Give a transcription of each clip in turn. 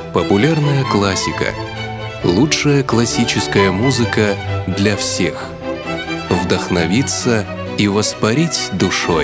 Популярная классика. Лучшая классическая музыка для всех. Вдохновиться и воспарить душой.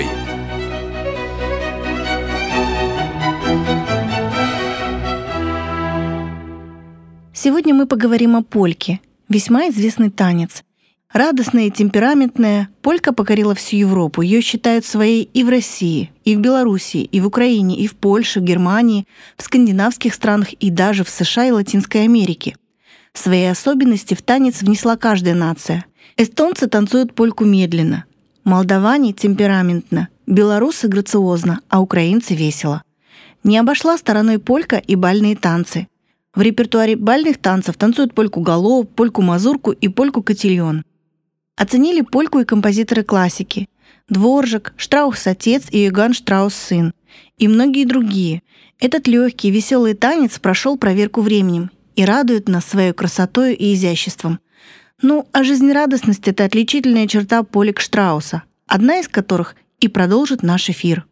Сегодня мы поговорим о польке, весьма известный танец. Радостная и темпераментная, полька покорила всю Европу. Ее считают своей и в России, и в Белоруссии, и в Украине, и в Польше, в Германии, в скандинавских странах и даже в США и Латинской Америке. Свои особенности в танец внесла каждая нация. Эстонцы танцуют польку медленно, молдаване — темпераментно, белорусы — грациозно, а украинцы — весело. Не обошла стороной полька и бальные танцы. В репертуаре бальных танцев танцуют польку-галоп, польку-мазурку и польку-котильон. Оценили польку и композиторы классики – Дворжак, Штраус-отец и Йоганн Штраус-сын, и многие другие. Этот легкий, веселый танец прошел проверку временем и радует нас своей красотой и изяществом. А жизнерадостность – это отличительная черта полек Штрауса, одна из которых и продолжит наш эфир.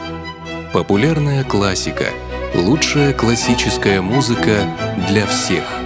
Популярная классика. Лучшая классическая музыка для всех.